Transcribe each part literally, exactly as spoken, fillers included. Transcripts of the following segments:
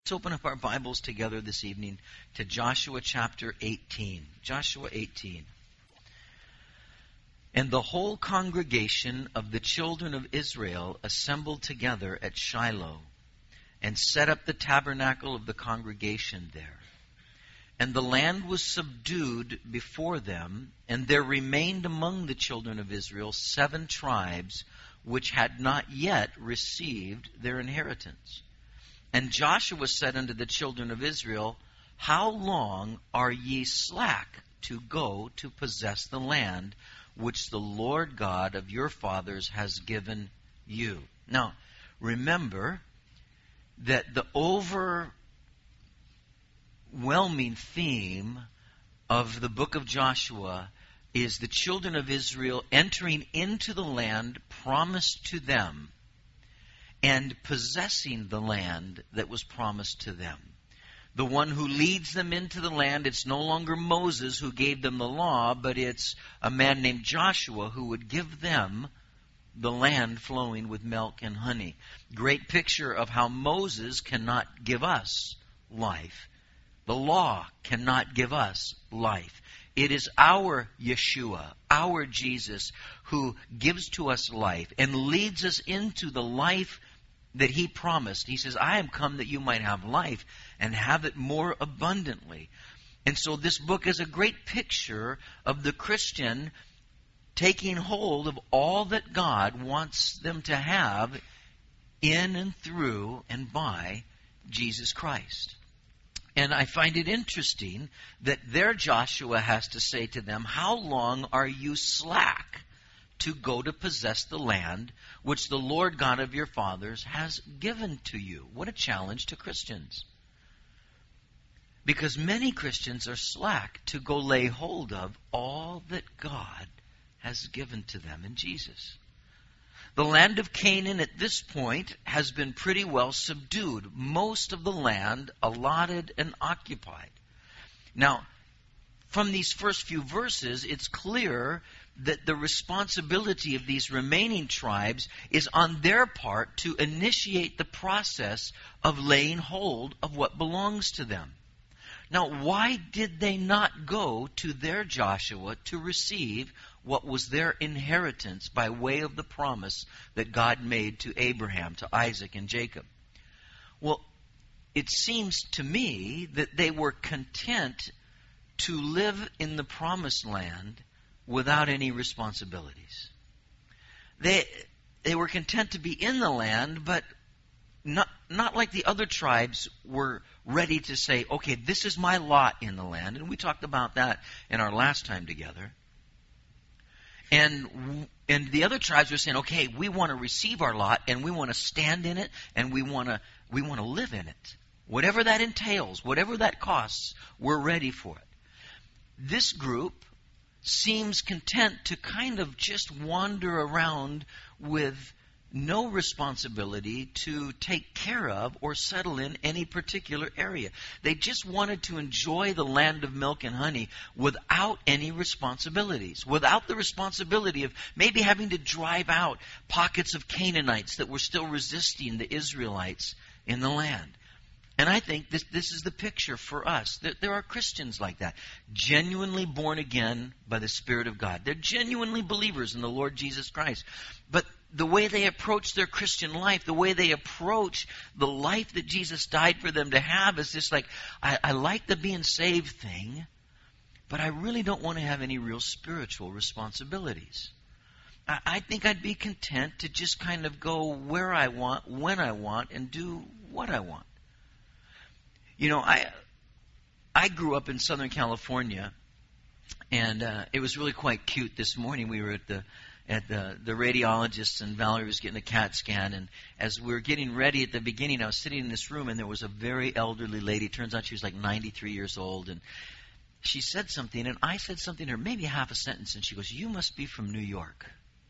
Let's open up our Bibles together this evening to Joshua chapter eighteen. Joshua eighteen. And the whole congregation of the children of Israel assembled together at Shiloh, and set up the tabernacle of the congregation there. And the land was subdued before them, and there remained among the children of Israel seven tribes which had not yet received their inheritance. And Joshua said unto the children of Israel, How long are ye slack to go to possess the land which the Lord God of your fathers has given you? Now, remember that the overwhelming theme of the book of Joshua is the children of Israel entering into the land promised to them and possessing the land that was promised to them. The one who leads them into the land, it's no longer Moses who gave them the law, but it's a man named Joshua who would give them the land flowing with milk and honey. Great picture of how Moses cannot give us life. The law cannot give us life. It is our Yeshua, our Jesus, who gives to us life and leads us into the life that He promised. He says, I am come that you might have life and have it more abundantly. And so this book is a great picture of the Christian taking hold of all that God wants them to have in and through and by Jesus Christ. And I find it interesting that there Joshua has to say to them, How long are you slack to go to possess the land which the Lord God of your fathers has given to you? What a challenge to Christians. Because many Christians are slack to go lay hold of all that God has given to them in Jesus. The land of Canaan at this point has been pretty well subdued. Most of the land allotted and occupied. Now, from these first few verses, it's clear that the responsibility of these remaining tribes is on their part to initiate the process of laying hold of what belongs to them. Now, why did they not go to their Joshua to receive what was their inheritance by way of the promise that God made to Abraham, to Isaac, and Jacob? Well, it seems to me that they were content to live in the promised land without any responsibilities. They they were content to be in the land, but not not like the other tribes were ready to say, okay, this is my lot in the land. And we talked about that in our last time together. And and the other tribes were saying, okay, we want to receive our lot, and we want to stand in it, and we want to we want to live in it. Whatever that entails, whatever that costs, we're ready for it. This group seems content to kind of just wander around with no responsibility to take care of or settle in any particular area. They just wanted to enjoy the land of milk and honey without any responsibilities, without the responsibility of maybe having to drive out pockets of Canaanites that were still resisting the Israelites in the land. And I think this, this is the picture for us. There, there are Christians like that, genuinely born again by the Spirit of God. They're genuinely believers in the Lord Jesus Christ. But the way they approach their Christian life, the way they approach the life that Jesus died for them to have is just like, I, I like the being saved thing, but I really don't want to have any real spiritual responsibilities. I, I think I'd be content to just kind of go where I want, when I want, and do what I want. You know, I I grew up in Southern California, and uh, it was really quite cute. This morning we were at the at the, the radiologist, and Valerie was getting a CAT scan. And as we were getting ready at the beginning, I was sitting in this room, and there was a very elderly lady. Turns out she was like ninety-three years old, and she said something, and I said something to her, maybe half a sentence, and she goes, "You must be from New York."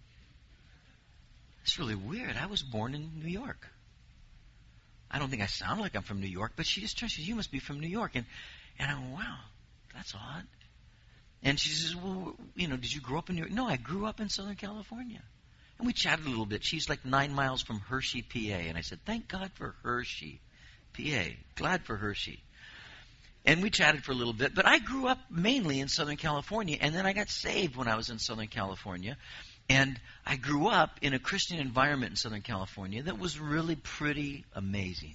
It's really weird. I was born in New York. I don't think I sound like I'm from New York, but she just turned, she says, "You must be from New York." And, and I went, "Wow, that's odd." And she says, "Well, you know, did you grow up in New York?" "No, I grew up in Southern California." And we chatted a little bit. She's like nine miles from Hershey, P A. And I said, "Thank God for Hershey, P A. Glad for Hershey. And we chatted for a little bit, but I grew up mainly in Southern California, and then I got saved when I was in Southern California. And I grew up in a Christian environment in Southern California that was really pretty amazing.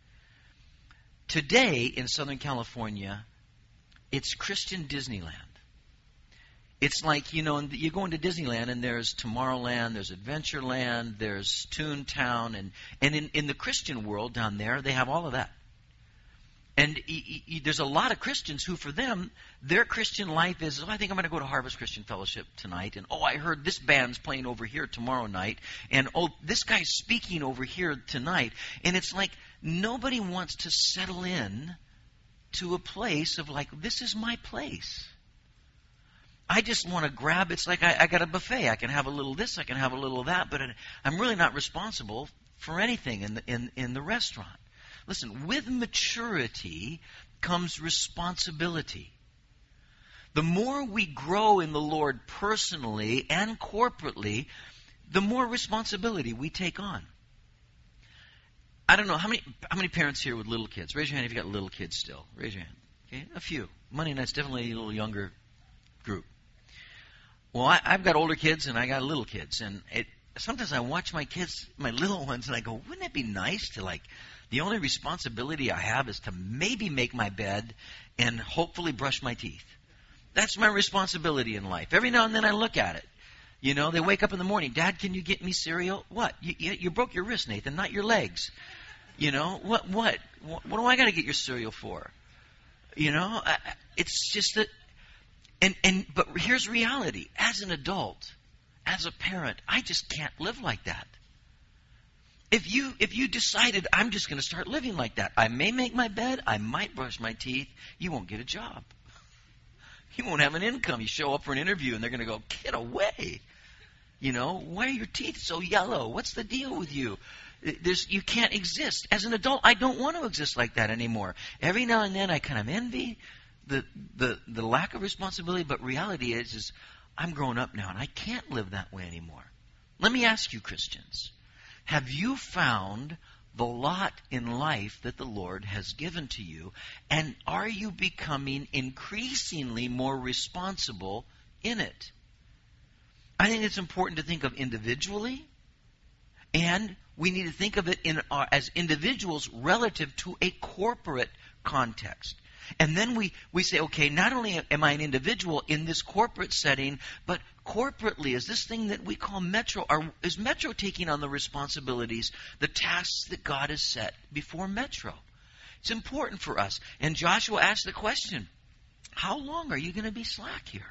Today in Southern California, it's Christian Disneyland. It's like, you know, you go into Disneyland and there's Tomorrowland, there's Adventureland, there's Toontown, and, and in, in the Christian world down there, they have all of that. And y- y- there's a lot of Christians who, for them, their Christian life is, oh, I think I'm going to go to Harvest Christian Fellowship tonight. And, oh, I heard this band's playing over here tomorrow night. And, oh, this guy's speaking over here tonight. And it's like nobody wants to settle in to a place of like, this is my place. I just want to grab, it's like I, I got a buffet. I can have a little this, I can have a little of that, but I'm really not responsible for anything in the, in, in the restaurant. Listen, with maturity comes responsibility. The more we grow in the Lord personally and corporately, the more responsibility we take on. I don't know, how many how many parents here with little kids? Raise your hand if you've got little kids still. Raise your hand. Okay, a few. Monday night's definitely a little younger group. Well, I, I've got older kids and I got little kids. And it, sometimes I watch my kids, my little ones, and I go, wouldn't it be nice to like... The only responsibility I have is to maybe make my bed and hopefully brush my teeth. That's my responsibility in life. Every now and then I look at it. You know, they wake up in the morning, Dad, can you get me cereal? What? You, you, you broke your wrist, Nathan, not your legs. You know, what, what? What, what do I got to get your cereal for? You know, I, it's just that, and, and, but here's reality. As an adult, as a parent, I just can't live like that. If you if you decided I'm just going to start living like that, I may make my bed, I might brush my teeth, you won't get a job. You won't have an income. You show up for an interview and they're going to go, get away. You know, why are your teeth so yellow? What's the deal with you? There's, you can't exist. As an adult, I don't want to exist like that anymore. Every now and then I kind of envy the the, the lack of responsibility, but reality is, is I'm grown up now and I can't live that way anymore. Let me ask you, Christians. Have you found the lot in life that the Lord has given to you? And are you becoming increasingly more responsible in it? I think it's important to think of individually, and we need to think of it in our, as individuals relative to a corporate context. And then we, we say, okay, not only am I an individual in this corporate setting, but corporately, is this thing that we call Metro, are, is Metro taking on the responsibilities, the tasks that God has set before Metro? It's important for us. And Joshua asked the question, how long are you going to be slack here?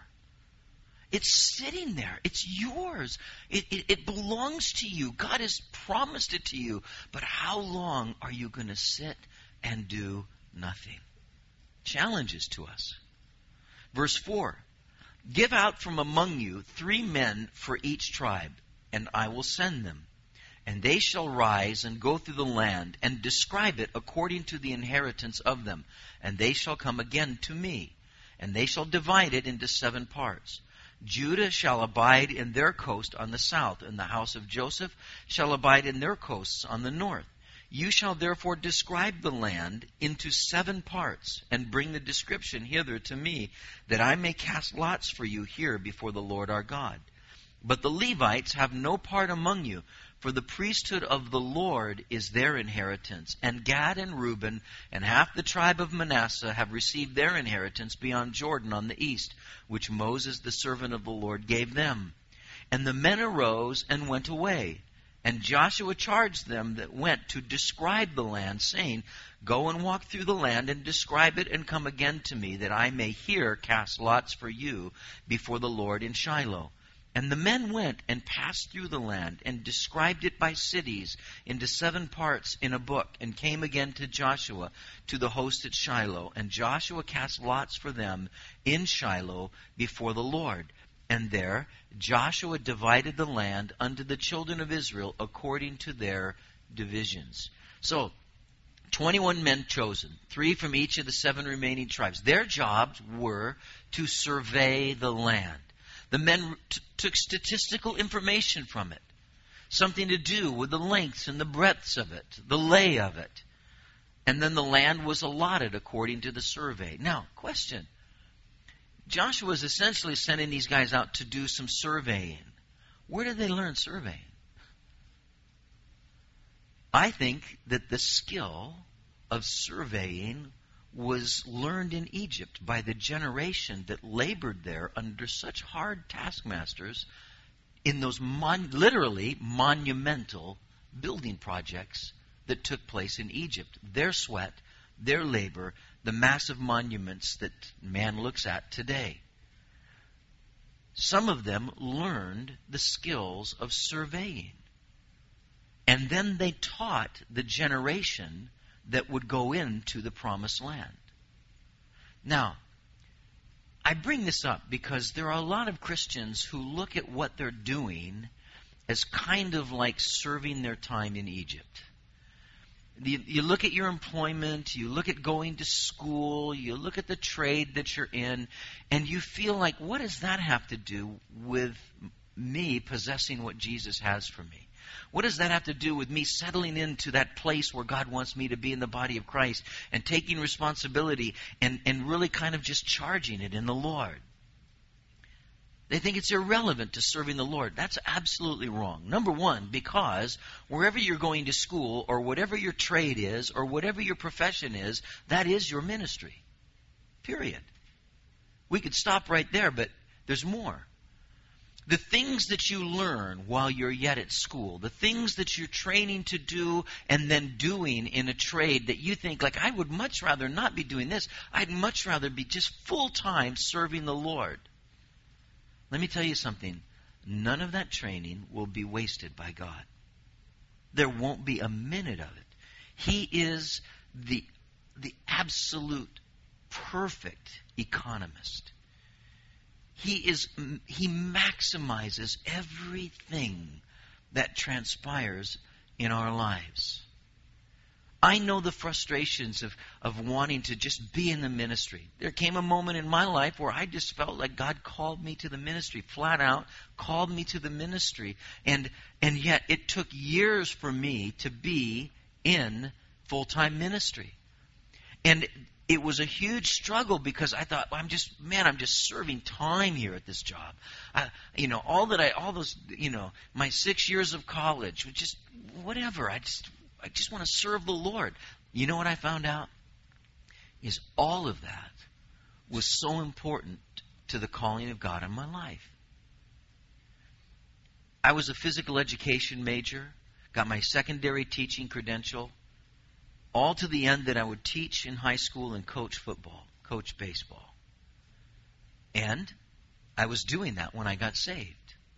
It's sitting there. It's yours. It, it, it belongs to you. God has promised it to you. But how long are you going to sit and do nothing? Challenges to us. Verse four, give out from among you three men for each tribe, and I will send them. And they shall rise and go through the land and describe it according to the inheritance of them. And they shall come again to me, and they shall divide it into seven parts. Judah shall abide in their coast on the south, and the house of Joseph shall abide in their coasts on the north. You shall therefore describe the land into seven parts, and bring the description hither to me, that I may cast lots for you here before the Lord our God. But the Levites have no part among you, for the priesthood of the Lord is their inheritance. And Gad and Reuben and half the tribe of Manasseh have received their inheritance beyond Jordan on the east, which Moses the servant of the Lord gave them. And the men arose and went away. And Joshua charged them that went to describe the land, saying, go and walk through the land and describe it, and come again to me, that I may here cast lots for you before the Lord in Shiloh. And the men went and passed through the land, and described it by cities into seven parts in a book, and came again to Joshua to the host at Shiloh. And Joshua cast lots for them in Shiloh before the Lord. And there Joshua divided the land unto the children of Israel according to their divisions. So, twenty-one men chosen, three from each of the seven remaining tribes. Their jobs were to survey the land. The men t- took statistical information from it, something to do with the lengths and the breadths of it, the lay of it. And then the land was allotted according to the survey. Now, question. Joshua is essentially sending these guys out to do some surveying. Where did they learn surveying? I think that the skill of surveying was learned in Egypt by the generation that labored there under such hard taskmasters in those mon- literally monumental building projects that took place in Egypt. Their sweat, their labor, the massive monuments that man looks at today. Some of them learned the skills of surveying. And then they taught the generation that would go into the promised land. Now, I bring this up because there are a lot of Christians who look at what they're doing as kind of like serving their time in Egypt. You, you look at your employment, you look at going to school, you look at the trade that you're in, and you feel like, what does that have to do with me possessing what Jesus has for me? What does that have to do with me settling into that place where God wants me to be in the body of Christ and taking responsibility and, and really kind of just charging it in the Lord? They think it's irrelevant to serving the Lord. That's absolutely wrong. Number one, because wherever you're going to school or whatever your trade is or whatever your profession is, that is your ministry. Period. We could stop right there, but there's more. The things that you learn while you're yet at school, the things that you're training to do and then doing in a trade that you think, like, I would much rather not be doing this. I'd much rather be just full-time serving the Lord. Let me tell you something. None of that training will be wasted by God. There won't be a minute of it. He is the, the absolute perfect economist. He is he maximizes everything that transpires in our lives. I know the frustrations of, of wanting to just be in the ministry. There came a moment in my life where I just felt like God called me to the ministry, flat out called me to the ministry. And, and yet it took years for me to be in full-time ministry. And it was a huge struggle because I thought, well, I'm just, man, I'm just serving time here at this job. I, you know, all that I, all those, you know, my six years of college, just whatever. I just, I just want to serve the Lord. You know what I found out? Is all of that was so important to the calling of God in my life. I was a physical education major, got my secondary teaching credential, all to the end that I would teach in high school and coach football, coach baseball. And I was doing that when I got saved.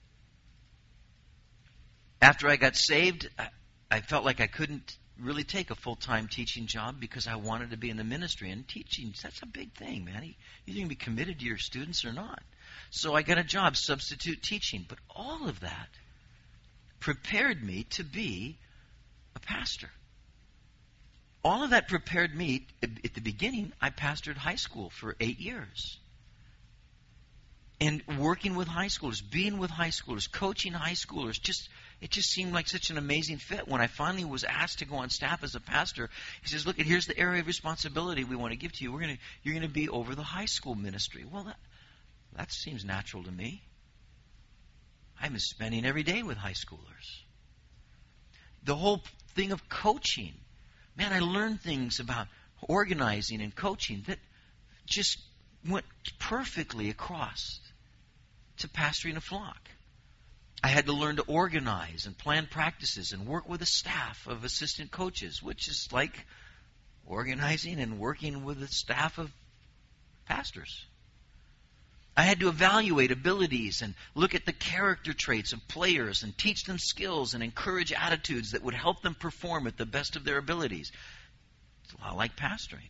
After I got saved, I, I felt like I couldn't really take a full-time teaching job because I wanted to be in the ministry. And teaching, that's a big thing, man. You can be committed to your students or not. So I got a job, substitute teaching. But all of that prepared me to be a pastor. All of that prepared me. At the beginning, I pastored high school for eight years. And working with high schoolers, being with high schoolers, coaching high schoolers, just it just seemed like such an amazing fit. When I finally was asked to go on staff as a pastor, he says, look, here's the area of responsibility we want to give to you. We're gonna, you're going to be over the high school ministry. Well, that, that seems natural to me. I'm spending every day with high schoolers. The whole thing of coaching. Man, I learned things about organizing and coaching that just went perfectly across to pastoring a flock. I had to learn to organize and plan practices and work with a staff of assistant coaches, which is like organizing and working with a staff of pastors. I had to evaluate abilities and look at the character traits of players and teach them skills and encourage attitudes that would help them perform at the best of their abilities. It's a lot like pastoring.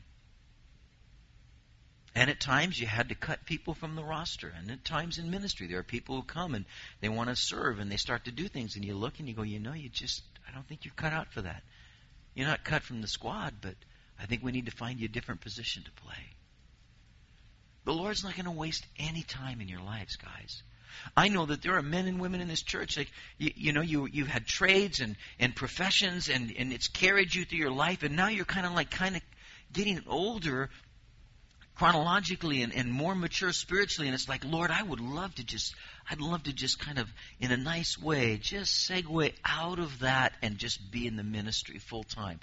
And at times you had to cut people from the roster. And at times in ministry there are people who come and they want to serve and they start to do things and you look and you go, you know, you just, I don't think you're cut out for that. You're not cut from the squad, but I think we need to find you a different position to play. The Lord's not going to waste any time in your lives, guys. I know that there are men and women in this church, like, you, you know, you, you've had trades and, and professions, and, and it's carried you through your life, and now you're kind of like kind of getting older chronologically and, and more mature spiritually, and it's like, Lord, I would love to just, I'd love to just kind of, in a nice way, just segue out of that and just be in the ministry full time.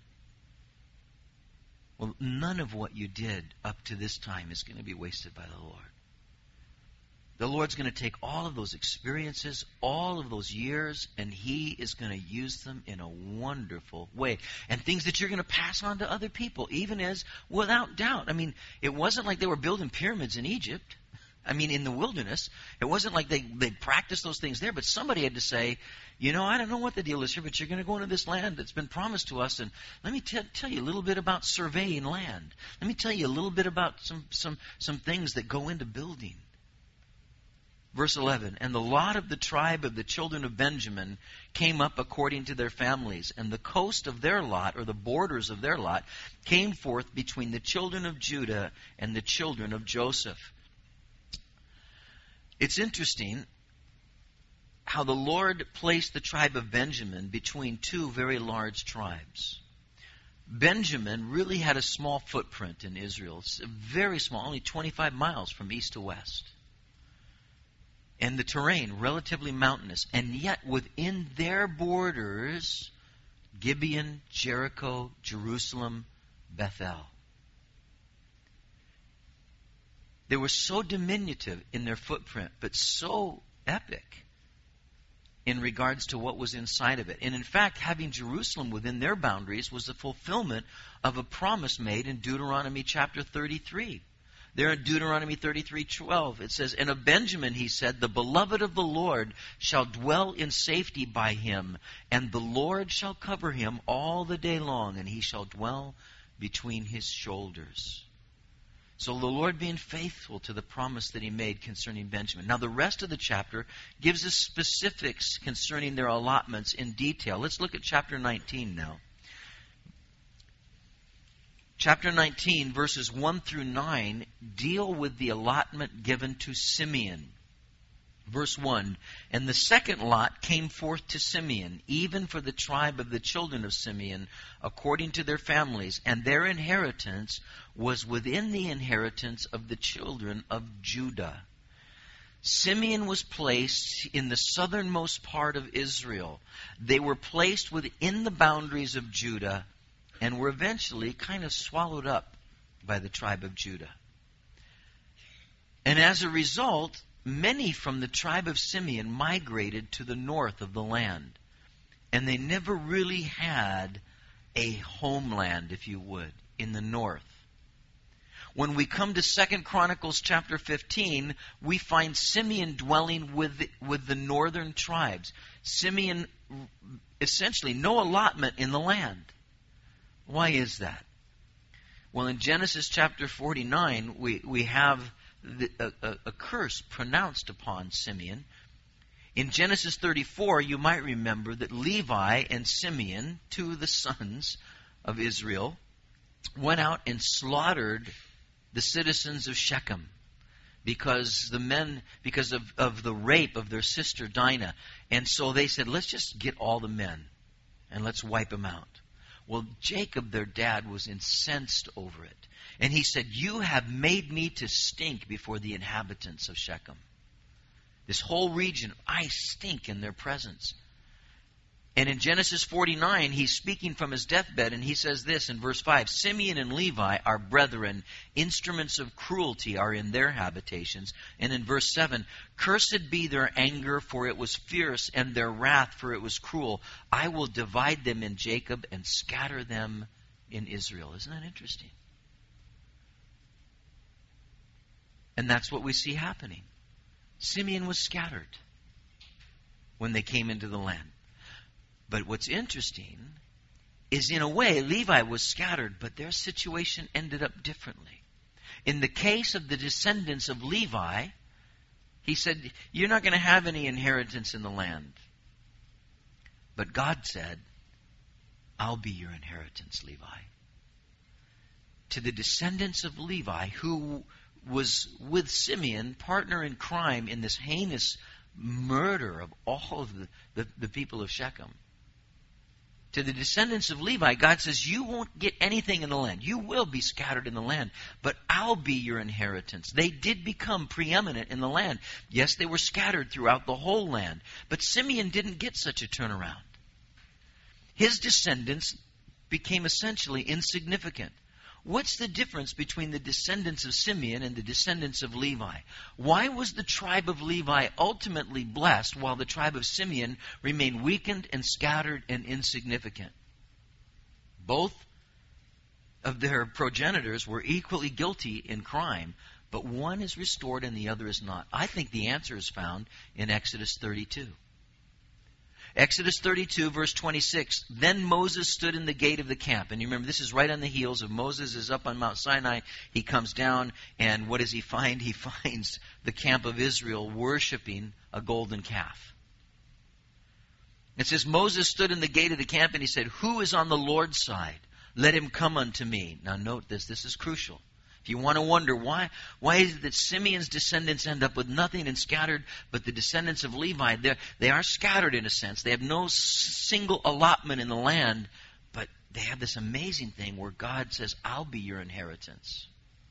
Well, none of what you did up to this time is going to be wasted by the Lord. The Lord's going to take all of those experiences, all of those years, and He is going to use them in a wonderful way. And things that you're going to pass on to other people, even as, without doubt. I mean, it wasn't like they were building pyramids in Egypt. I mean, in the wilderness. It wasn't like they, they practiced those things there, but somebody had to say, you know, I don't know what the deal is here, but you're going to go into this land that's been promised to us, and let me t- tell you a little bit about surveying land. Let me tell you a little bit about some, some, some things that go into building. Verse eleven, and the lot of the tribe of the children of Benjamin came up according to their families, and the coast of their lot, or the borders of their lot, came forth between the children of Judah and the children of Joseph. It's interesting how the Lord placed the tribe of Benjamin between two very large tribes. Benjamin really had a small footprint in Israel. It's very small, only twenty-five miles from east to west. And the terrain, relatively mountainous. And yet within their borders, Gibeon, Jericho, Jerusalem, Bethel. They were so diminutive in their footprint, but so epic in regards to what was inside of it. And in fact, having Jerusalem within their boundaries was the fulfillment of a promise made in Deuteronomy chapter thirty-three. There in Deuteronomy thirty-three twelve, it says, and of Benjamin, he said, the beloved of the Lord shall dwell in safety by him, and the Lord shall cover him all the day long, and he shall dwell between his shoulders. So the Lord being faithful to the promise that He made concerning Benjamin. Now the rest of the chapter gives us specifics concerning their allotments in detail. Let's look at chapter nineteen now. Chapter nineteen, verses one through nine, deal with the allotment given to Simeon. Verse one, and the second lot came forth to Simeon, even for the tribe of the children of Simeon, according to their families, and their inheritance was within the inheritance of the children of Judah. Simeon was placed in the southernmost part of Israel. They were placed within the boundaries of Judah, and were eventually kind of swallowed up by the tribe of Judah. And as a result, many from the tribe of Simeon migrated to the north of the land. And they never really had a homeland, if you would, in the north. When we come to Second Chronicles chapter fifteen, we find Simeon dwelling with, with the northern tribes. Simeon, essentially, no allotment in the land. Why is that? Well, in Genesis chapter forty-nine, we, we have the, a, a, a curse pronounced upon Simeon. In Genesis thirty-four, you might remember that Levi and Simeon, two of the sons of Israel, went out and slaughtered the citizens of Shechem because the men, because of, of the rape of their sister Dinah. And so they said, let's just get all the men and let's wipe them out. Well, Jacob, their dad, was incensed over it. And he said, you have made me to stink before the inhabitants of Shechem. This whole region, I stink in their presence. And in Genesis forty-nine, he's speaking from his deathbed, and he says this in verse five, Simeon and Levi are brethren, instruments of cruelty are in their habitations. And in verse seven, cursed be their anger, for it was fierce, and their wrath, for it was cruel. I will divide them in Jacob and scatter them in Israel. Isn't that interesting? And that's what we see happening. Simeon was scattered when they came into the land. But what's interesting is, in a way, Levi was scattered, but their situation ended up differently. In the case of the descendants of Levi, he said, you're not going to have any inheritance in the land. But God said, I'll be your inheritance, Levi. To the descendants of Levi, who was with Simeon, partner in crime in this heinous murder of all of the, the, the people of Shechem. To the descendants of Levi, God says, you won't get anything in the land. You will be scattered in the land, but I'll be your inheritance. They did become preeminent in the land. Yes, they were scattered throughout the whole land, but Simeon didn't get such a turnaround. His descendants became essentially insignificant. What's the difference between the descendants of Simeon and the descendants of Levi? Why was the tribe of Levi ultimately blessed while the tribe of Simeon remained weakened and scattered and insignificant? Both of their progenitors were equally guilty in crime, but one is restored and the other is not. I think the answer is found in Exodus thirty-two. Exodus thirty-two, verse twenty-six, then Moses stood in the gate of the camp. And you remember, this is right on the heels of Moses is up on Mount Sinai. He comes down, and what does he find? He finds the camp of Israel worshiping a golden calf. It says, Moses stood in the gate of the camp, and he said, who is on the Lord's side? Let him come unto me. Now note this, this is crucial. If you want to wonder why, why is it that Simeon's descendants end up with nothing and scattered, but the descendants of Levi, they are scattered in a sense. They have no single allotment in the land, but they have this amazing thing where God says, I'll be your inheritance.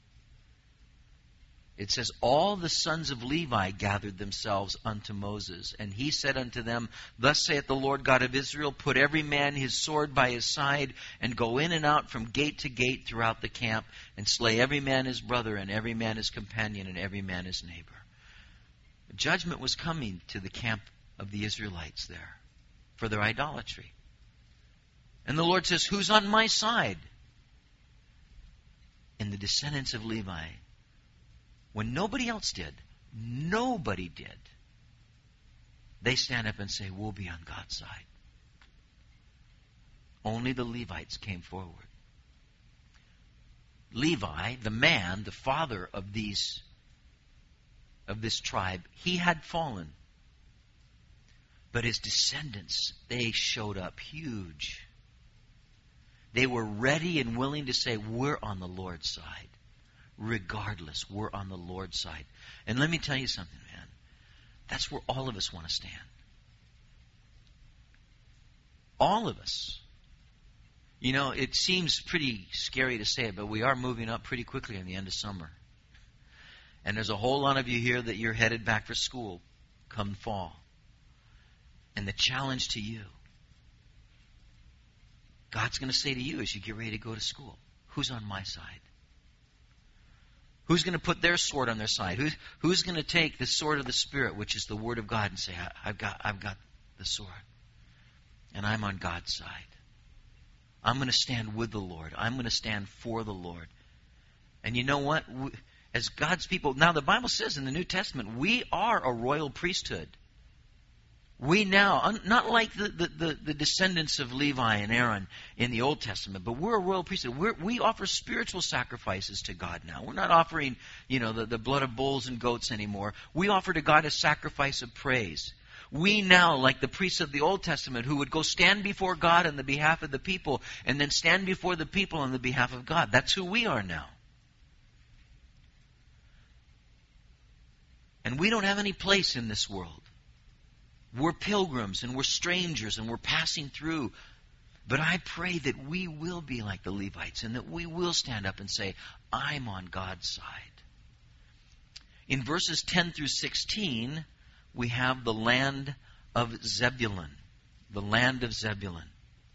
It says, all the sons of Levi gathered themselves unto Moses. And he said unto them, thus saith the Lord God of Israel, put every man his sword by his side, and go in and out from gate to gate throughout the camp, and slay every man his brother, and every man his companion, and every man his neighbor. Judgment was coming to the camp of the Israelites there for their idolatry. And the Lord says, who's on my side? And the descendants of Levi, when nobody else did, nobody did, they stand up and say, we'll be on God's side. Only the Levites came forward. Levi, the man, the father of these, of this tribe, he had fallen. But his descendants, they showed up huge. They were ready and willing to say, we're on the Lord's side. Regardless, we're on the Lord's side. And let me tell you something, man. That's where all of us want to stand. All of us. You know, it seems pretty scary to say it, but we are moving up pretty quickly in the end of summer. And there's a whole lot of you here that you're headed back for school come fall. And the challenge to you, God's going to say to you as you get ready to go to school, who's on my side? Who's going to put their sword on their side? Who's, who's going to take the sword of the Spirit, which is the Word of God, and say, I've got, I've got the sword. And I'm on God's side. I'm going to stand with the Lord. I'm going to stand for the Lord. And you know what? As God's people, now the Bible says in the New Testament, we are a royal priesthood. We now, not like the, the, the, the descendants of Levi and Aaron in the Old Testament, but we're a royal priesthood. We're, we offer spiritual sacrifices to God now. We're not offering, you know, the, the blood of bulls and goats anymore. We offer to God a sacrifice of praise. We now, like the priests of the Old Testament, who would go stand before God on the behalf of the people, and then stand before the people on the behalf of God. That's who we are now. And we don't have any place in this world. We're pilgrims and we're strangers and we're passing through. But I pray that we will be like the Levites and that we will stand up and say, I'm on God's side. In verses ten through sixteen, we have the land of Zebulun. The land of Zebulun.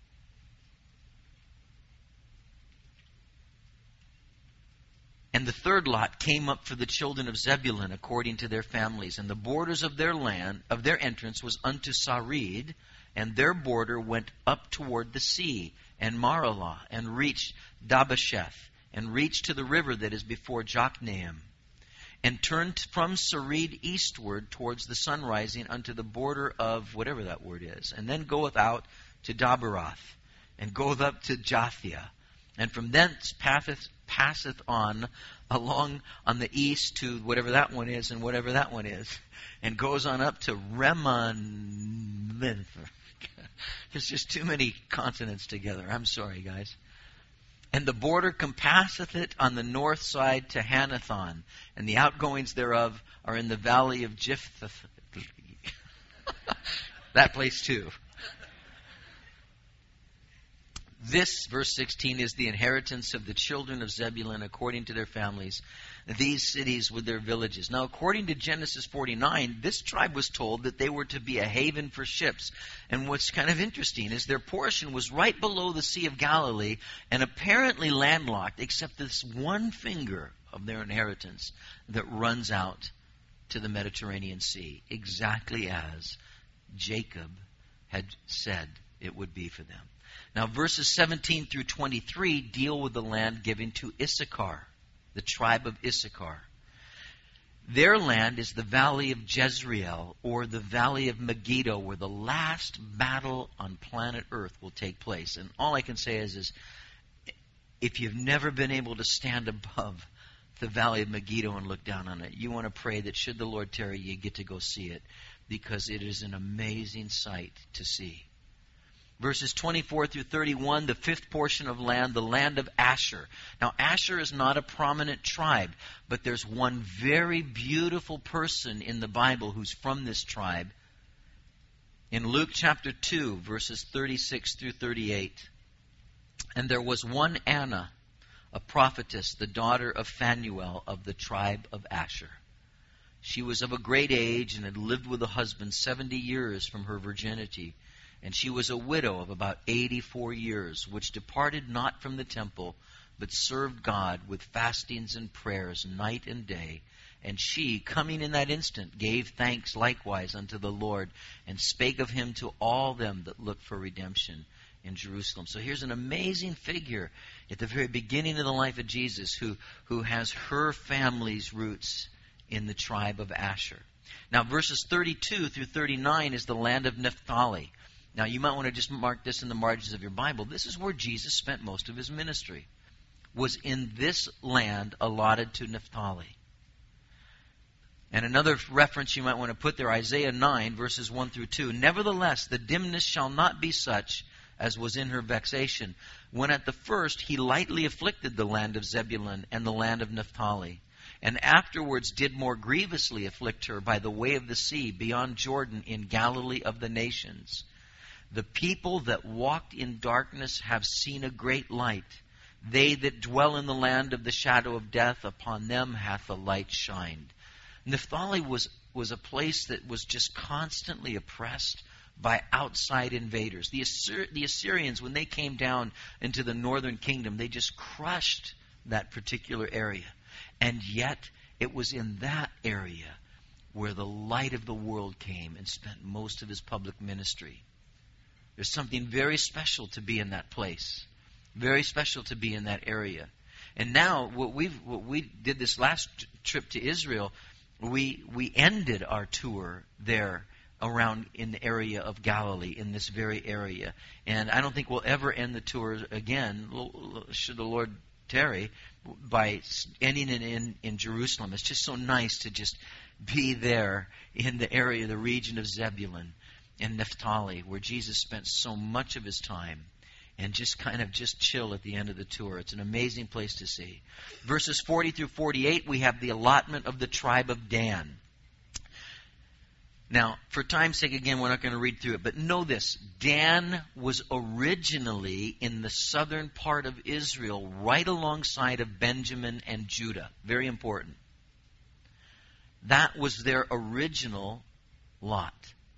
And the third lot came up for the children of Zebulun according to their families. And the borders of their land, of their entrance, was unto Sarid, and their border went up toward the sea, and Maralah, and reached Dabasheth, and reached to the river that is before Jokneam, and turned from Sarid eastward towards the sun rising unto the border of whatever that word is, and then goeth out to Daberath, and goeth up to Japhia, and from thence passeth passeth on along on the east to whatever that one is and whatever that one is, and goes on up to Remon. There's just too many consonants together. I'm sorry, guys. And the border compasseth it on the north side to Hanathon, and the outgoings thereof are in the valley of Jephthah. That place too. This, verse sixteen, is the inheritance of the children of Zebulun according to their families, these cities with their villages. Now, according to Genesis forty-nine, this tribe was told that they were to be a haven for ships. And what's kind of interesting is their portion was right below the Sea of Galilee and apparently landlocked, except this one finger of their inheritance that runs out to the Mediterranean Sea, exactly as Jacob had said it would be for them. Now, verses seventeen through twenty-three deal with the land given to Issachar, the tribe of Issachar. Their land is the valley of Jezreel, or the valley of Megiddo, where the last battle on planet Earth will take place. And all I can say is, is if you've never been able to stand above the valley of Megiddo and look down on it, you want to pray that should the Lord tarry, you get to go see it, because it is an amazing sight to see. Verses twenty-four through thirty-one, the fifth portion of land, the land of Asher. Now, Asher is not a prominent tribe, but there's one very beautiful person in the Bible who's from this tribe. In Luke chapter two, verses thirty-six through thirty-eight. And there was one Anna, a prophetess, the daughter of Phanuel of the tribe of Asher. She was of a great age and had lived with a husband seventy years from her virginity. And she was a widow of about eighty-four years, which departed not from the temple, but served God with fastings and prayers night and day. And she, coming in that instant, gave thanks likewise unto the Lord, and spake of him to all them that looked for redemption in Jerusalem. So here's an amazing figure at the very beginning of the life of Jesus who, who has her family's roots in the tribe of Asher. Now, verses thirty-two through thirty-nine is the land of Naphtali. Now, you might want to just mark this in the margins of your Bible. This is where Jesus spent most of his ministry, was in this land allotted to Naphtali. And another reference you might want to put there, Isaiah nine, verses one through two. Nevertheless, the dimness shall not be such as was in her vexation, when at the first he lightly afflicted the land of Zebulun and the land of Naphtali, and afterwards did more grievously afflict her by the way of the sea beyond Jordan in Galilee of the nations. The people that walked in darkness have seen a great light. They that dwell in the land of the shadow of death, upon them hath a light shined. Naphtali was, was a place that was just constantly oppressed by outside invaders. The, Assur- the Assyrians, when they came down into the northern kingdom, they just crushed that particular area. And yet, it was in that area where the light of the world came and spent most of his public ministry. There's something very special to be in that place. Very special to be in that area. And now, what we what we did this last trip to Israel, we we ended our tour there around in the area of Galilee, in this very area. And I don't think we'll ever end the tour again, should the Lord tarry, by ending it in, in Jerusalem. It's just so nice to just be there in the area, the region of Zebulun and Naphtali, where Jesus spent so much of his time, and just kind of just chill at the end of the tour. It's an amazing place to see. Verses forty through forty-eight, we have the allotment of the tribe of Dan. Now, for time's sake, again, we're not going to read through it, but know this. Dan was originally in the southern part of Israel, right alongside of Benjamin and Judah. Very important. That was their original lot.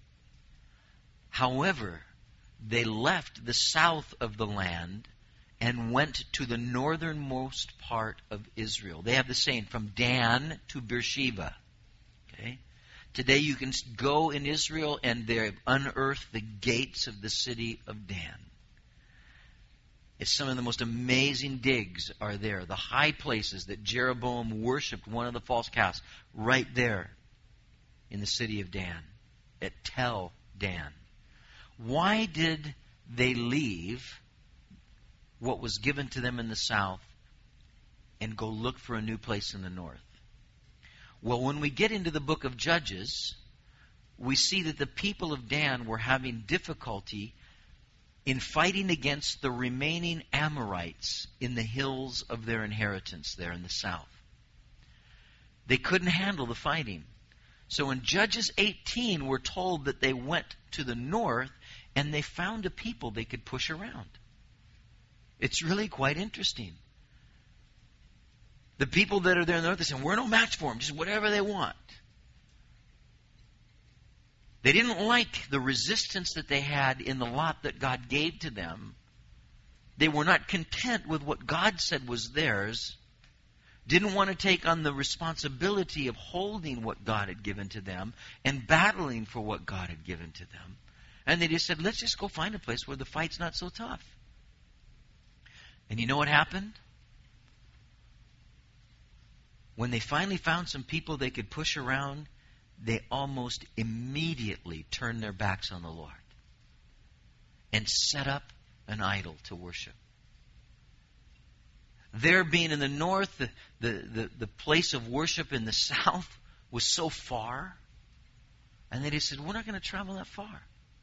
However, they left the south of the land and went to the northernmost part of Israel. They have the saying, from Dan to Beersheba. Okay? Today you can go in Israel and they've unearthed the gates of the city of Dan. It's some of the most amazing digs are there. The high places that Jeroboam worshipped, one of the false calves, right there in the city of Dan, at Tel Dan. Why did they leave what was given to them in the south and go look for a new place in the north? Well, when we get into the book of Judges, we see that the people of Dan were having difficulty in fighting against the remaining Amorites in the hills of their inheritance there in the south. They couldn't handle the fighting. So in Judges eighteen, we're told that they went to the north and they found a people they could push around. It's really quite interesting. The people that are there in the north, they say, we're no match for them, just whatever they want. They didn't like the resistance that they had in the lot that God gave to them. They were not content with what God said was theirs. Didn't want to take on the responsibility of holding what God had given to them and battling for what God had given to them. And they just said, let's just go find a place where the fight's not so tough. And you know what happened? When they finally found some people they could push around, they almost immediately turned their backs on the Lord and set up an idol to worship. Their being in the north, the, the, the, the place of worship in the south was so far. And they just said, we're not going to travel that far.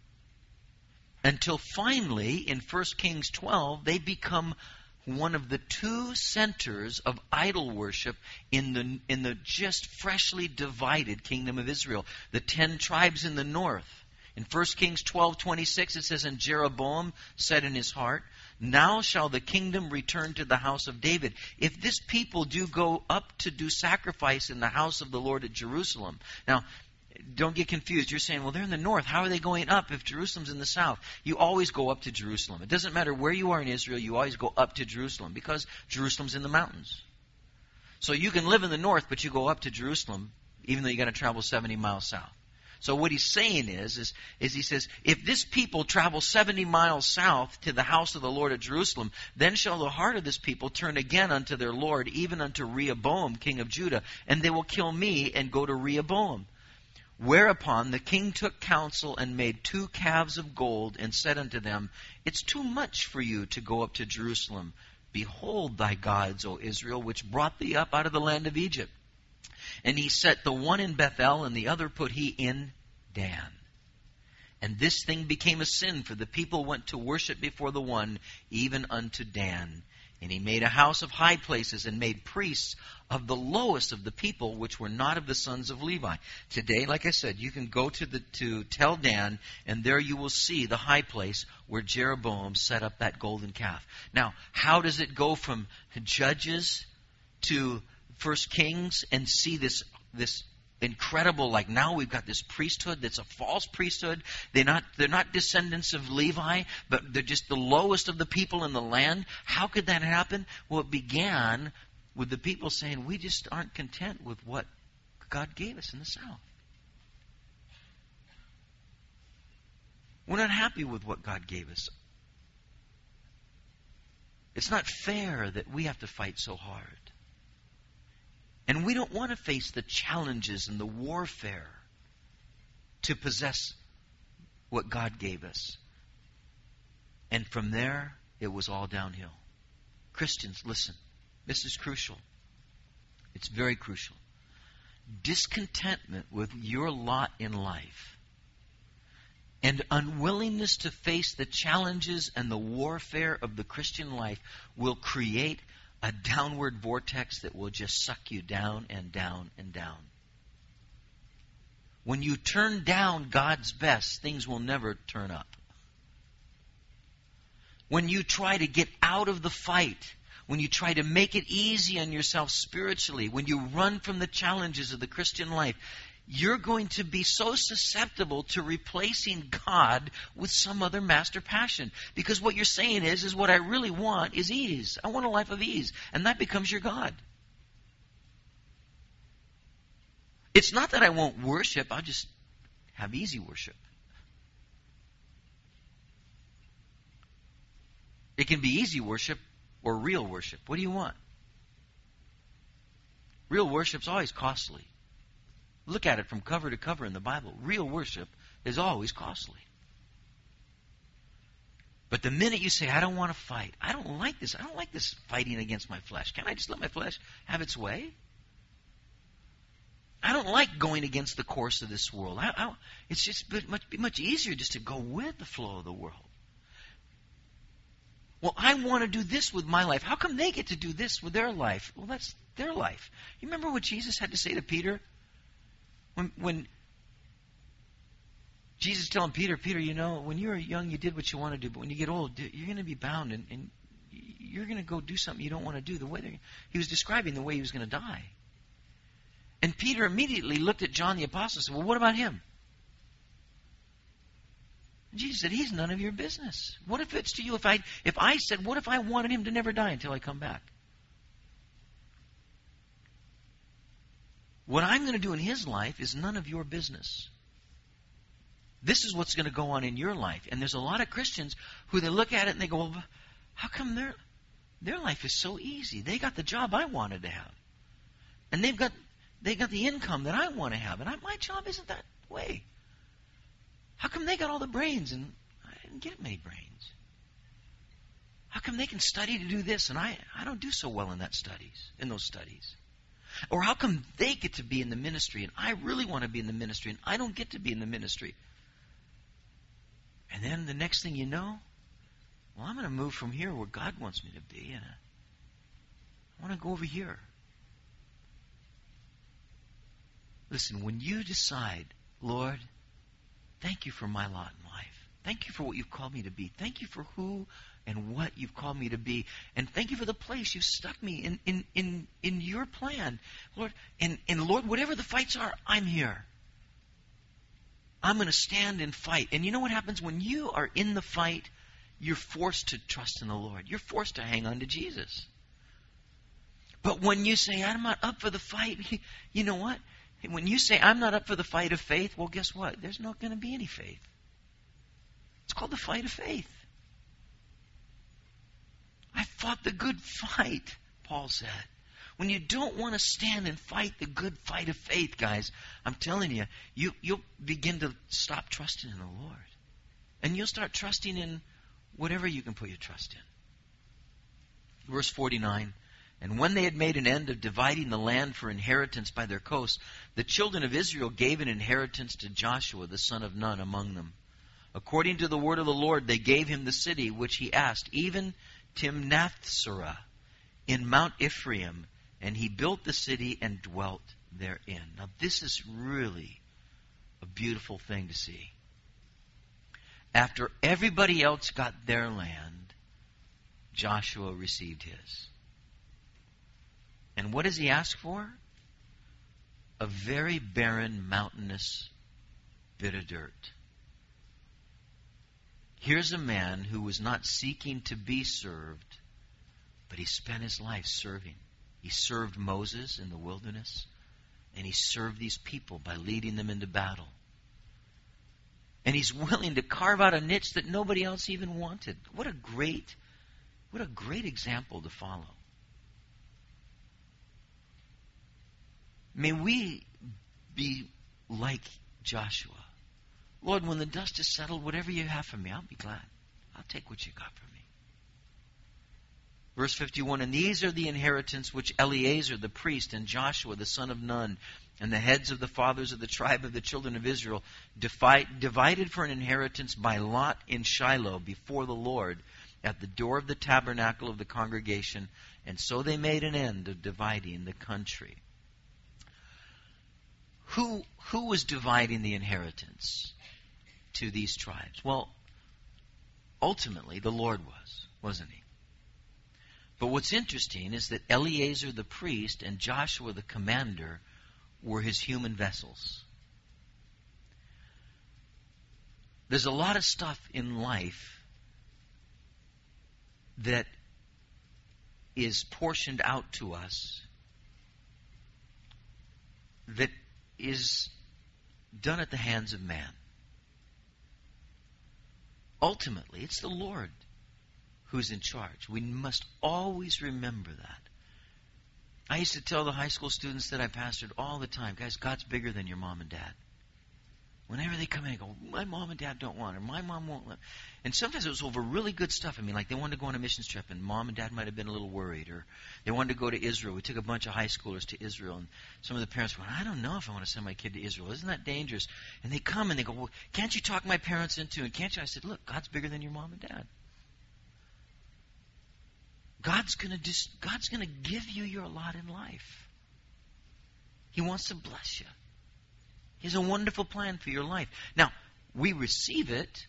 Until finally, in First Kings twelve, they become one of the two centers of idol worship in the in the just freshly divided kingdom of Israel. The ten tribes in the north. In First Kings twelve twenty-six, it says, and Jeroboam said in his heart, now shall the kingdom return to the house of David. If this people do go up to do sacrifice in the house of the Lord at Jerusalem. Now, don't get confused. You're saying, well, they're in the north. How are they going up if Jerusalem's in the south? You always go up to Jerusalem. It doesn't matter where you are in Israel. You always go up to Jerusalem because Jerusalem's in the mountains. So you can live in the north, but you go up to Jerusalem even though you got to travel seventy miles south. So what he's saying is, is, is he says, if this people travel seventy miles south to the house of the Lord at Jerusalem, then shall the heart of this people turn again unto their Lord, even unto Rehoboam, king of Judah, and they will kill me and go to Rehoboam. Whereupon the king took counsel and made two calves of gold and said unto them, it's too much for you to go up to Jerusalem. Behold thy gods, O Israel, which brought thee up out of the land of Egypt. And he set the one in Bethel and the other put he in Dan. And this thing became a sin, for the people went to worship before the one, even unto Dan. And he made a house of high places and made priests of the lowest of the people, which were not of the sons of Levi. Today, like I said, you can go to the to Tel Dan, and there you will see the high place where Jeroboam set up that golden calf. Now, how does it go from Judges to First Kings and see this this incredible, like now we've got this priesthood that's a false priesthood. They're not they're not descendants of Levi, but they're just the lowest of the people in the land. How could that happen? Well, it began with the people saying, we just aren't content with what God gave us in the south. We're not happy with what God gave us. It's not fair that we have to fight so hard. And we don't want to face the challenges and the warfare to possess what God gave us. And from there, it was all downhill. Christians, listen. This is crucial. It's very crucial. Discontentment with your lot in life and unwillingness to face the challenges and the warfare of the Christian life will create a downward vortex that will just suck you down and down and down. When you turn down God's best, things will never turn up. When you try to get out of the fight, when you try to make it easy on yourself spiritually, when you run from the challenges of the Christian life, you're going to be so susceptible to replacing God with some other master passion. Because what you're saying is, is what I really want is ease. I want a life of ease. And that becomes your God. It's not that I won't worship. I'll just have easy worship. It can be easy worship or real worship. What do you want? Real worship's always costly. Look at it from cover to cover in the Bible. Real worship is always costly. But the minute you say, I don't want to fight, I don't like this, I don't like this fighting against my flesh. Can't I just let my flesh have its way? I don't like going against the course of this world. I, I, it's just much, much easier just to go with the flow of the world. Well, I want to do this with my life. How come they get to do this with their life? Well, that's their life. You remember what Jesus had to say to Peter? When, when Jesus telling Peter, Peter, you know, when you were young, you did what you want to do, but when you get old, you're going to be bound, and, and you're going to go do something you don't want to do. The way he was describing the way he was going to die. And Peter immediately looked at John the Apostle and said, well, what about him? And Jesus said, he's none of your business. What if it's to you if I if I said, what if I wanted him to never die until I come back? What I'm going to do in his life is none of your business. This is what's going to go on in your life. And there's a lot of Christians who they look at it and they go, well, how come their their life is so easy? They got the job I wanted to have. And they've got they got the income that I want to have. And I, my job isn't that way. How come they got all the brains and I didn't get many brains? How come they can study to do this and I, I don't do so well in that studies, in those studies? Or how come they get to be in the ministry and I really want to be in the ministry and I don't get to be in the ministry? And then the next thing you know, well, I'm going to move from here where God wants me to be, and I want to go over here. Listen, when you decide, Lord, thank you for my lot in life. Thank you for what you've called me to be. Thank you for who and what you've called me to be. And thank you for the place you've stuck me in in, in, in your plan. Lord, and, and Lord, whatever the fights are, I'm here. I'm going to stand and fight. And you know what happens when you are in the fight? You're forced to trust in the Lord. You're forced to hang on to Jesus. But when you say, I'm not up for the fight, you know what? When you say, I'm not up for the fight of faith, well, guess what? There's not going to be any faith. It's called the fight of faith. I fought the good fight, Paul said. When you don't want to stand and fight the good fight of faith, guys, I'm telling you, you, you'll begin to stop trusting in the Lord. And you'll start trusting in whatever you can put your trust in. Verse forty-nine, and when they had made an end of dividing the land for inheritance by their coasts, the children of Israel gave an inheritance to Joshua, the son of Nun, among them. According to the word of the Lord, they gave him the city which he asked, even Timnathserah in Mount Ephraim, and he built the city and dwelt therein. Now this is really a beautiful thing to see. After everybody else got their land, Joshua received his. And what does he ask for? A very barren, mountainous bit of dirt. Here's a man who was not seeking to be served, but he spent his life serving. He served Moses in the wilderness, and he served these people by leading them into battle. And he's willing to carve out a niche that nobody else even wanted. What a great, what a great example to follow. May we be like Joshua. Lord, when the dust is settled, whatever you have for me, I'll be glad. I'll take what you got for me. Verse fifty-one, and these are the inheritance which Eleazar the priest and Joshua the son of Nun and the heads of the fathers of the tribe of the children of Israel defi- divided for an inheritance by lot in Shiloh before the Lord at the door of the tabernacle of the congregation. And so they made an end of dividing the country. Who, who was dividing the inheritance to these tribes? Well, ultimately the Lord was, wasn't he? But what's interesting is that Eleazar the priest and Joshua the commander were his human vessels. There's a lot of stuff in life that is portioned out to us that is done at the hands of man. Ultimately, it's the Lord who's in charge. We must always remember that. I used to tell the high school students that I pastored all the time, guys, God's bigger than your mom and dad. Whenever they come in and go, my mom and dad don't want her, my mom won't let. And sometimes it was over really good stuff. I mean, like they wanted to go on a missions trip and mom and dad might have been a little worried. Or they wanted to go to Israel. We took a bunch of high schoolers to Israel. And some of the parents went, I don't know if I want to send my kid to Israel. Isn't that dangerous? And they come and they go, well, can't you talk my parents into it? And can't you? I said, look, God's bigger than your mom and dad. God's going to dis- God's going to give you your lot in life. He wants to bless you. He has a wonderful plan for your life. Now, we receive it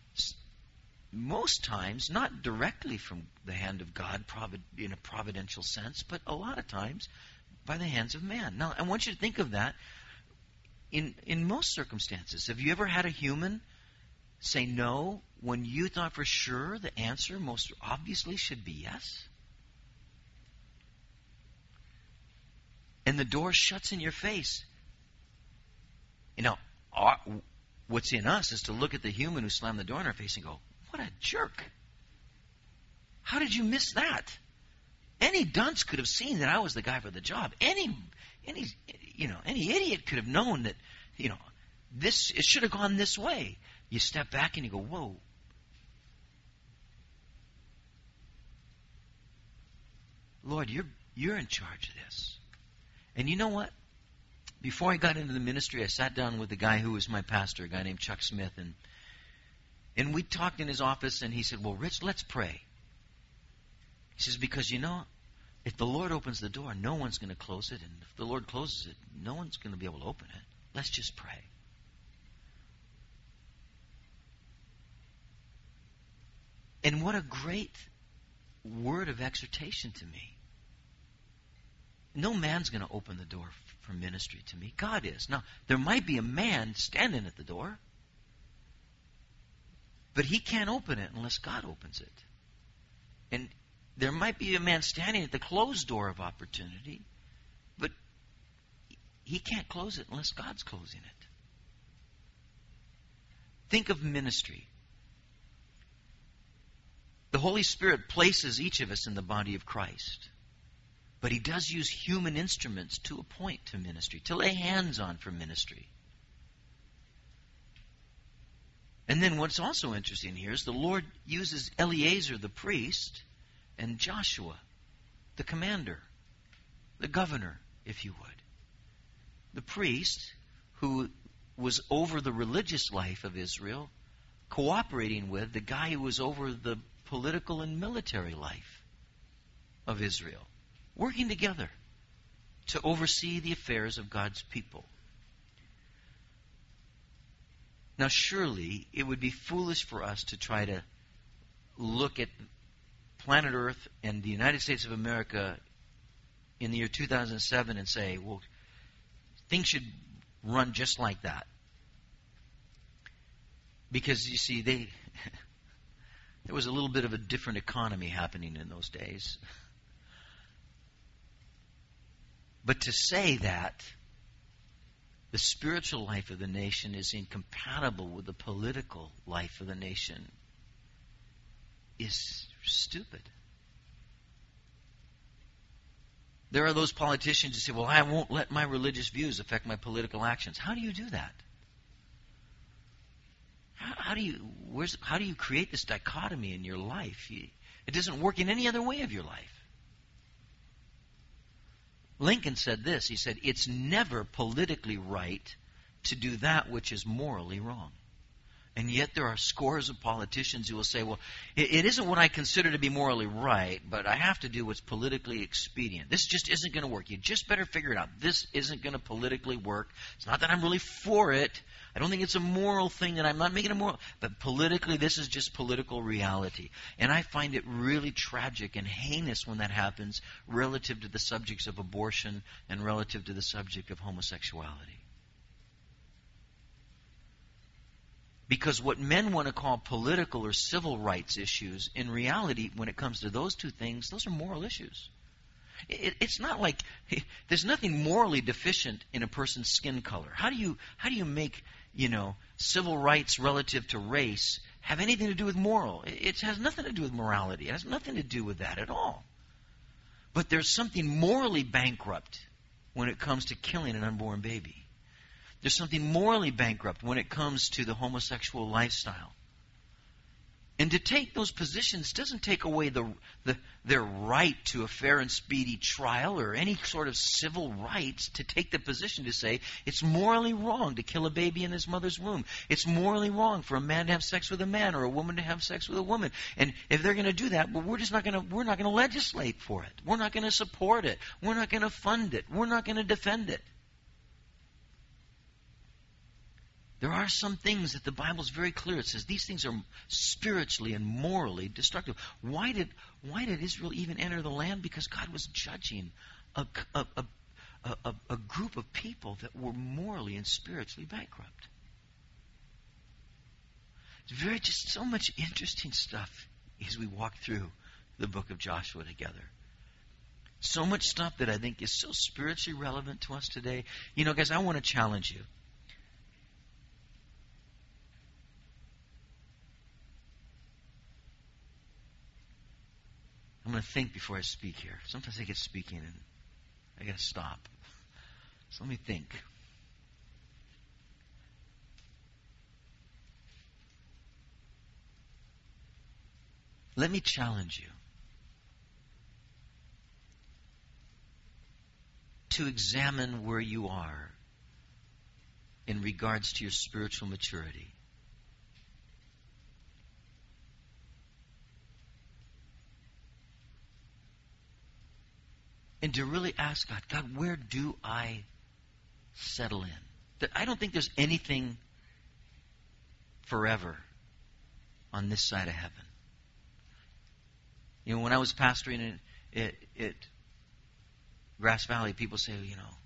most times not directly from the hand of God provid- in a providential sense, but a lot of times by the hands of man. Now, I want you to think of that in in most circumstances. Have you ever had a human say no when you thought for sure the answer most obviously should be yes? And the door shuts in your face. You know, our, what's in us is to look at the human who slammed the door in our face and go, what a jerk. How did you miss that? Any dunce could have seen that I was the guy for the job. Any, any, you know, any idiot could have known that, you know, this, it should have gone this way. You step back and you go, whoa. Lord, you're, you're in charge of this. And you know what? Before I got into the ministry, I sat down with the guy who was my pastor, a guy named Chuck Smith, and and we talked in his office, and he said, well, Rich, let's pray. He says, because, you know, if the Lord opens the door, no one's going to close it, and if the Lord closes it, no one's going to be able to open it. Let's just pray. And what a great word of exhortation to me. No man's going to open the door for ministry to me. God is. Now, there might be a man standing at the door, but he can't open it unless God opens it. And there might be a man standing at the closed door of opportunity, but he can't close it unless God's closing it. Think of ministry. The Holy Spirit places each of us in the body of Christ. But he does use human instruments to appoint to ministry, to lay hands on for ministry. And then what's also interesting here is the Lord uses Eleazar the priest and Joshua the commander, the governor, if you would. The priest who was over the religious life of Israel, cooperating with the guy who was over the political and military life of Israel, working together to oversee the affairs of God's people. Now, surely it would be foolish for us to try to look at planet Earth and the United States of America in the year two thousand seven and say, well, things should run just like that. Because, you see, they there was a little bit of a different economy happening in those days. But to say that the spiritual life of the nation is incompatible with the political life of the nation is stupid. There are those politicians who say, well, I won't let my religious views affect my political actions. How do you do that? How, how do you where's, how do you create this dichotomy in your life? You, it doesn't work in any other way of your life. Lincoln said this. He said, it's never politically right to do that which is morally wrong. And yet there are scores of politicians who will say, well, it, it isn't what I consider to be morally right, but I have to do what's politically expedient. This just isn't going to work. You just better figure it out. This isn't going to politically work. It's not that I'm really for it. I don't think it's a moral thing, and I'm not making it moral. But politically, this is just political reality. And I find it really tragic and heinous when that happens relative to the subjects of abortion and relative to the subject of homosexuality. Because what men want to call political or civil rights issues, in reality, when it comes to those two things, those are moral issues. It, it's not like there's nothing morally deficient in a person's skin color. How do you how do you make you know civil rights relative to race have anything to do with moral? It, it has nothing to do with morality. It has nothing to do with that at all. But there's something morally bankrupt when it comes to killing an unborn baby. There's something morally bankrupt when it comes to the homosexual lifestyle. And to take those positions doesn't take away the, the, their right to a fair and speedy trial or any sort of civil rights to take the position to say it's morally wrong to kill a baby in his mother's womb. It's morally wrong for a man to have sex with a man or a woman to have sex with a woman. And if they're going to do that, well, we're just not going to we're not going to legislate for it. We're not going to support it. We're not going to fund it. We're not going to defend it. There are some things that the Bible is very clear. It says these things are spiritually and morally destructive. Why did why did Israel even enter the land? Because God was judging a, a, a, a, a group of people that were morally and spiritually bankrupt. It's very just so much interesting stuff as we walk through the book of Joshua together. So much stuff that I think is so spiritually relevant to us today. You know, guys, I want to challenge you. I'm going to think before I speak here. Sometimes I get speaking and I got to stop. So let me think. Let me challenge you to examine where you are in regards to your spiritual maturity. And to really ask God, God, where do I settle in? That I don't think there's anything forever on this side of heaven. You know, when I was pastoring at, at, at Grass Valley, people say, you know,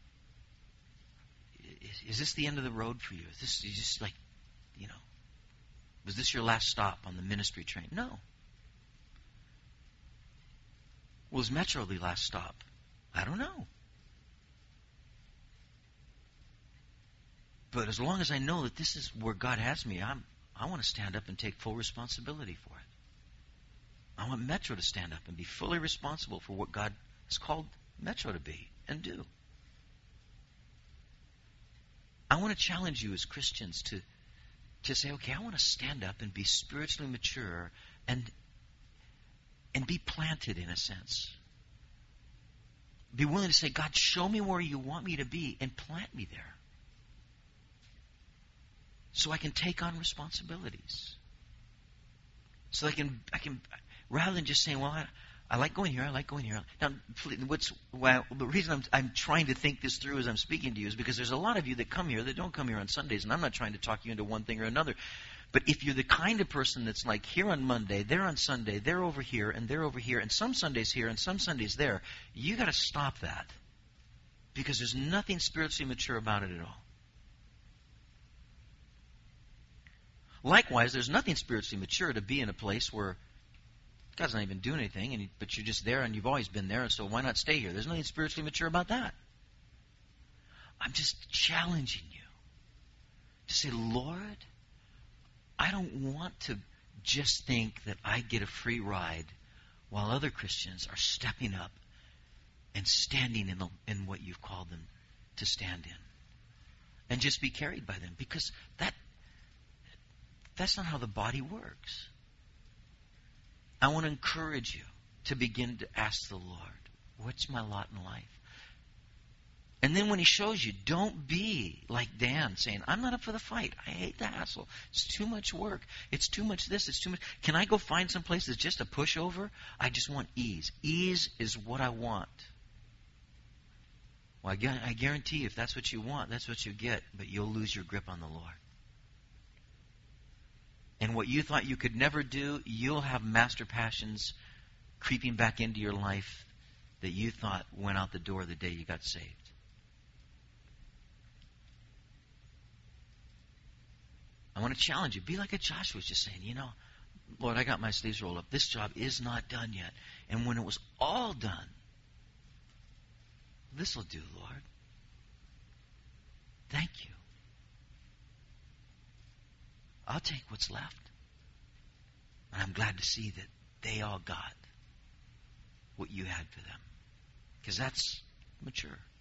is, is this the end of the road for you? Is this is just like, you know, was this your last stop on the ministry train? No. Was Metro the last stop? I don't know. But as long as I know that this is where God has me, I'm, I want to stand up and take full responsibility for it. I want Metro to stand up and be fully responsible for what God has called Metro to be and do. I want to challenge you as Christians to, to say, okay, I want to stand up and be spiritually mature and and be planted in a sense. Be willing to say, God, show me where you want me to be and plant me there. So I can take on responsibilities. So I can, I can, rather than just saying, well, I, I like going here, I like going here. Now, what's, well, the reason I'm, I'm trying to think this through as I'm speaking to you is because there's a lot of you that come here that don't come here on Sundays, and I'm not trying to talk you into one thing or another. But if you're the kind of person that's like here on Monday, there on Sunday, they're over here, and they're over here, and some Sundays here, and some Sundays there, you got to stop that. Because there's nothing spiritually mature about it at all. Likewise, there's nothing spiritually mature to be in a place where God's not even doing anything, and but you're just there, and you've always been there, and so why not stay here? There's nothing spiritually mature about that. I'm just challenging you to say, Lord, I don't want to just think that I get a free ride while other Christians are stepping up and standing in, the, in what you've called them to stand in. And just be carried by them. Because that that's not how the body works. I want to encourage you to begin to ask the Lord, what's my lot in life? And then when he shows you, don't be like Dan saying, I'm not up for the fight. I hate the hassle. It's too much work. It's too much this. It's too much. Can I go find some place that's just a pushover? I just want ease. Ease is what I want. Well, I guarantee you, if that's what you want, that's what you get. But you'll lose your grip on the Lord. And what you thought you could never do, you'll have master passions creeping back into your life that you thought went out the door the day you got saved. I want to challenge you. Be like a Joshua, just saying, you know, Lord, I got my sleeves rolled up. This job is not done yet. And when it was all done, this will do, Lord. Thank you. I'll take what's left. And I'm glad to see that they all got what you had for them. Because that's mature.